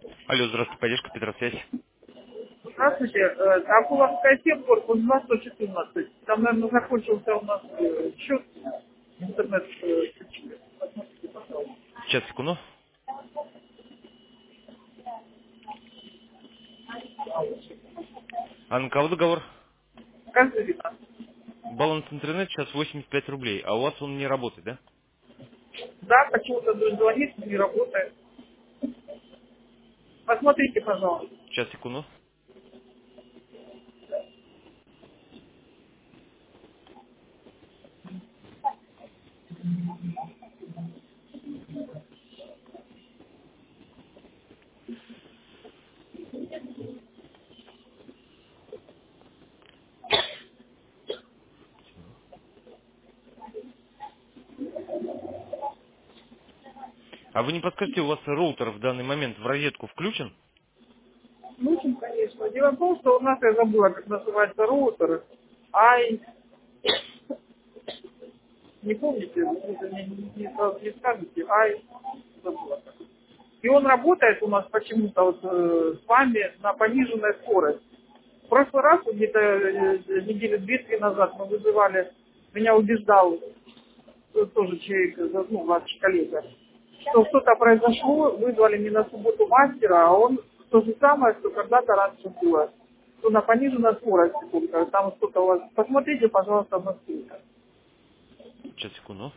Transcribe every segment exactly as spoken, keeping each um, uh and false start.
Алло, здравствуйте, поддержка Петросвязь. Здравствуйте. Э, Акуловская семь, корпус два, сто четырнадцать. Там, наверное, закончился у нас э, счет интернет. э, Посмотрите, пожалуйста. Сейчас, секунду. А на кого договор? Каждый вид. Баланс интернет сейчас восемьдесят пять рублей, а у вас он не работает, да? Да, почему-то звонит, не работает. Посмотрите, пожалуйста. Сейчас, секунду. А вы не подскажете, у вас роутер в данный момент в розетку включен? Ну, конечно. Дело в том, что у нас, я забыла, как называется роутер. Ай, не помните, вы мне не, не, сразу не скажете. Ай, забыла. И он работает у нас почему-то вот, э, с вами на пониженной скорости. В прошлый раз, вот где-то э, недели две-три назад, мы вызывали, меня убеждал э, тоже человек, э, ну, ваш коллега, что что-то произошло, вызвали мне на субботу мастера, а он то же самое, что когда-то раньше было. Что на пониженной скорости только, там что-то у вас... Посмотрите, пожалуйста, на ссылку. Сейчас, секунду.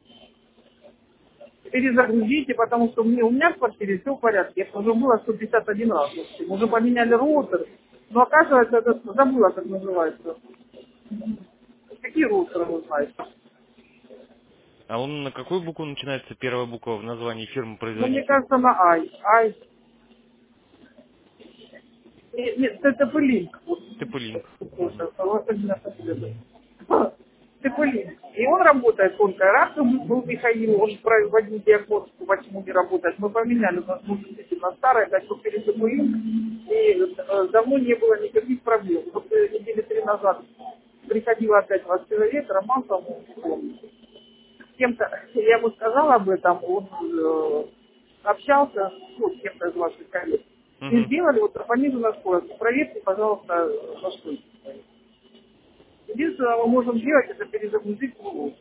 Перезагрузите, потому что мне, у меня в квартире все в порядке. Это уже было сто пятьдесят один раз. В общем. Уже поменяли роутер. Но оказывается, это забыла, как называется. Какие роутеры вы знаете? А он на какую букву начинается первая буква в названии Ну, мне фирмы-производителя? кажется, на Ай. Ай. Нет, нет, это Линк. Вот, Тепелинг. Угу. какой-то, вот именно фамилия. Тепелинк. И он работает только. Раньше был Михаил, он производил диагностику, почему не работает. Мы поменяли, у нас был действительно старый, так купили Тепелинк. И э, давно не было никаких проблем. Вот э, недели три назад приходил опять ваш человек, Роман, по-моему, с кем-то, я ему сказала об этом, он э, общался ну, с кем-то из ваших коллег. И Угу. сделали вот пониженную скорость. Проверьте, пожалуйста, на что. Единственное, мы можем сделать, это перезагрузить голову.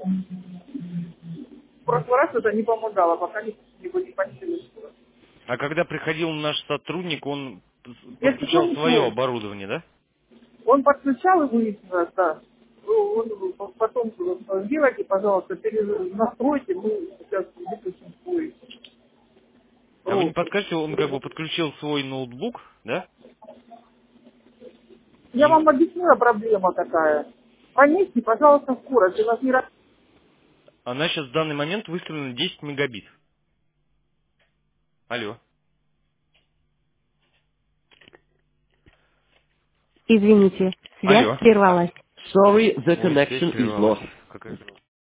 В прошлый раз это не помогало, пока не, не, не понизили скорость. А когда приходил наш сотрудник, он Если подключал свое ничего, оборудование, да? он подключал и выяснилось, да. Ну, он потом сделайте, пожалуйста, перез- настройте, мы сейчас выключим свой А вы не роутер. подскажете, он как бы подключил свой ноутбук, да? Я И вам объяснила, проблема такая. Понизьте, пожалуйста, скорость. У нас не... ра- она сейчас в данный момент выставлена десять мегабит. Алло. Извините, связь Алло. прервалась. Sorry, the Ой, связь connection is прервалась. lost. Какая же